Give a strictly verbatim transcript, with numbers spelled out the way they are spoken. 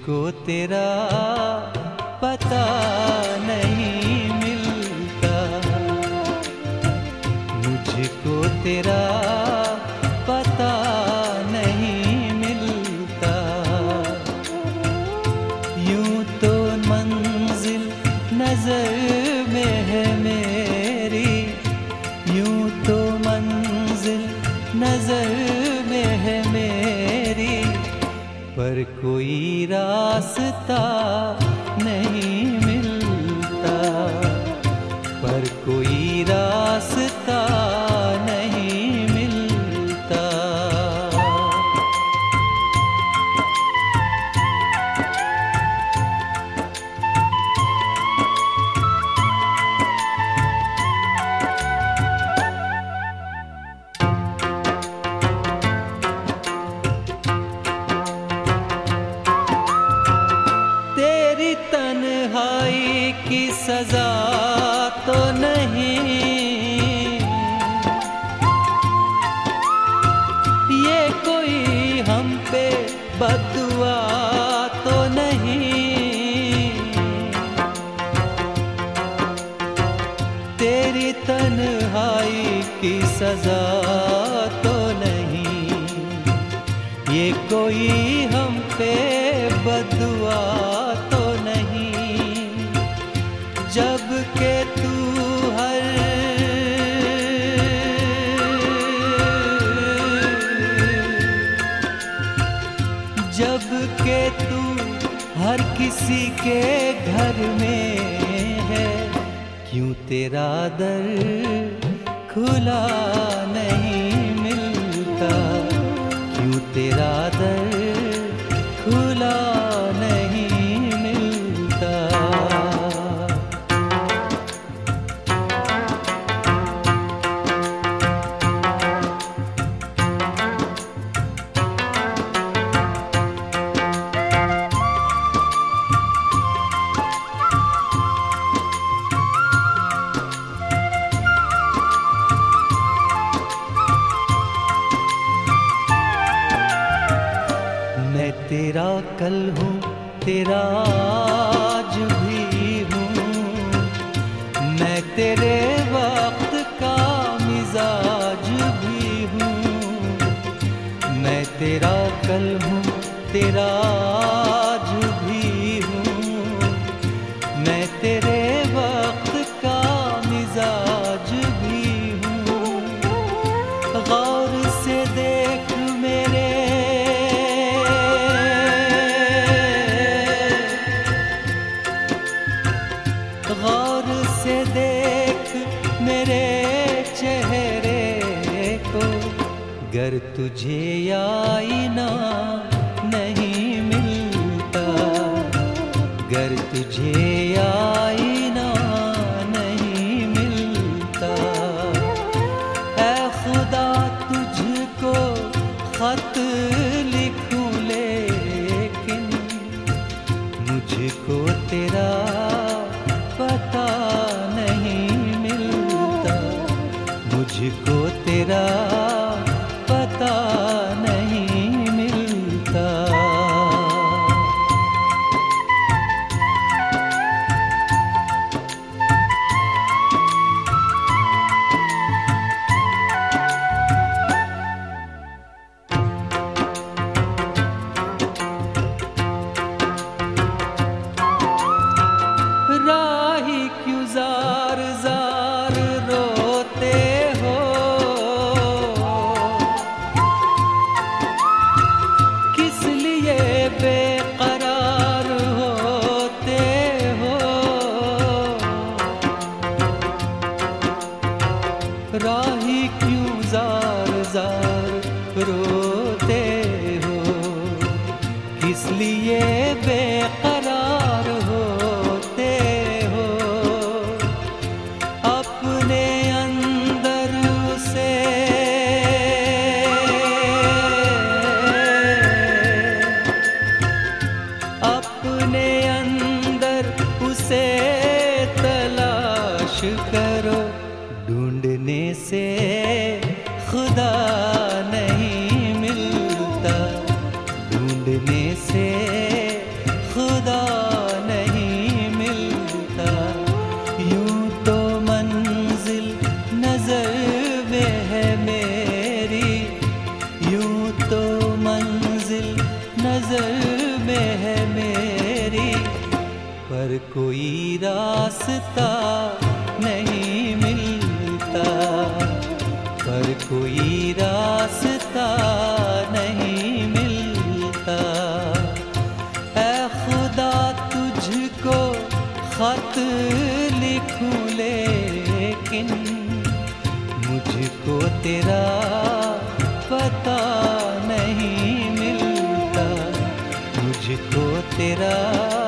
मुझको तेरा पता नहीं मिलता, मुझको तेरा पता नहीं मिलता। यूं तो मंजिल नजर में है मेरी, यूं तो मंजिल नजर में है मेरी, पर कोई रास्ता नहीं मिलता, पर कोई रास्ता नहीं मिलता। तन्हाई की सजा तो नहीं, ये कोई हम पे बद्दुआ तो नहीं, तेरी तन्हाई की सजा तो नहीं, ये कोई हम पे बद्दुआ तो नहीं। जब के तू हर जब के तू हर किसी के घर में है, क्यों तेरा दर खुला नहीं मिलता, क्यों तेरा दर खुला नहीं मिलता। मैं तेरा कल हूँ, तेरा आज भी हूँ, मैं तेरे वक्त का मिजाज भी हूँ। मैं तेरा कल हूँ, तेरा आज भी हूँ, मैं तेरे वक्त का मिजाज भी हूँ। गौर से देख मेरे गौर से देख मेरे चेहरे को, गर तुझे आईना नहीं मिलता, गर तुझे आईना नहीं मिलता। ऐ खुदा तुझको खत लिखूं लेकिन मुझको तेरा पता नहीं मिलता, मुझको तेरा पता नहीं मिलता। राही क्यों जार जार रोते हो, किस लिए बेकरार होते हो। राही क्यों जार जार रोते हो, किस लिए बेकरार होते हो। अपने अंदर उसे अपने अंदर उसे तलाश करो, ढूंढने से खुदा नहीं मिलता, ढूंढने से पर कोई रास्ता नहीं मिलता, पर कोई रास्ता नहीं मिलता। ऐ खुदा तुझको खत लिखूं लेकिन मुझको तेरा पता नहीं मिलता, मुझको तेरा